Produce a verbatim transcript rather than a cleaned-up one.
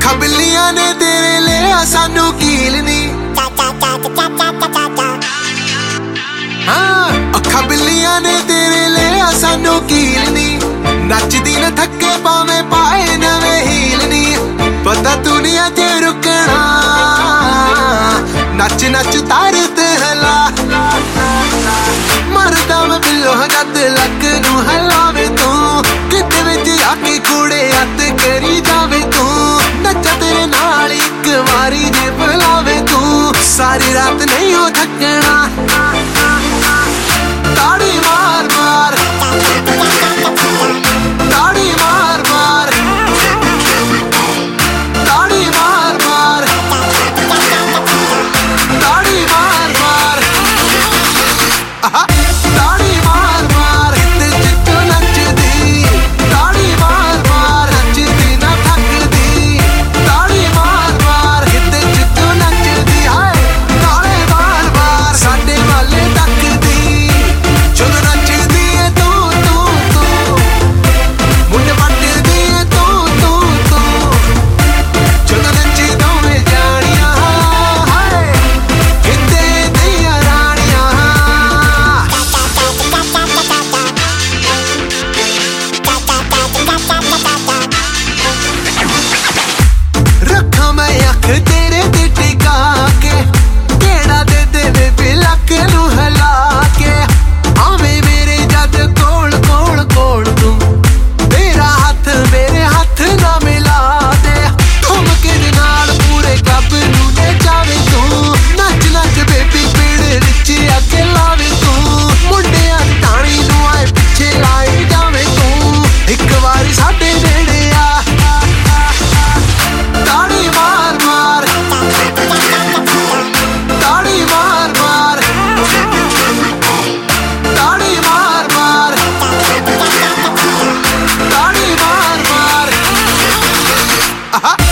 अखा बिल्लियां ने तेरे लिया सानू कील नी। हाँ अखा बिल्लियां ने तेरे लिया सानू कील नी। नचदी न थके पावे पाए नवे हील नी। पता दुनिया ते रुकना नच नच तार ते हला। मरदा मैं बिल्लो जद लक नू हलावे तू। किते विच आके कूड़े हत्थ करी जावे तू। नचा तेरे नाल इक वारी जे बुलावे तू। सारी रात नहीं हो थकना ताड़ी मार मार ताड़ी मार मार ताड़ी मार मार ताड़ी मार मार आहा ताड़ी मार मार ते चिट्टू नचदी। ताड़ी मार मार नचदी ना थकदी। ताड़ी मार मार ते चिट्टू नचदी। हाय ताड़े मार मार साडे वाले तकदी। जदों नचदी है तू तू तू मुंडे पट्टदी है तू तू तू। जदों नची दोवें जानियां हाय किते दियां रानियां। रखा मैं अख तेरे ते टिका के। केड़ा दे देवे बिलक नू हला के। आवे मेरे जद कोल कोल कोल तू। तेरा हाथ मेरे हाथ ना मिला दे। ठुमके दे नाल पूरे कब नू ले जावे तू। नच नच बेबी पेड़ विच अगे लावे तू। मुंडियां दी टाणी नू आए पिछे लाई जावे तू। इक वारी साडे नेड़े आ ताड़ी मार मार ताड़ी मार मार ताड़ी मार मार ताड़ी मार मार आहा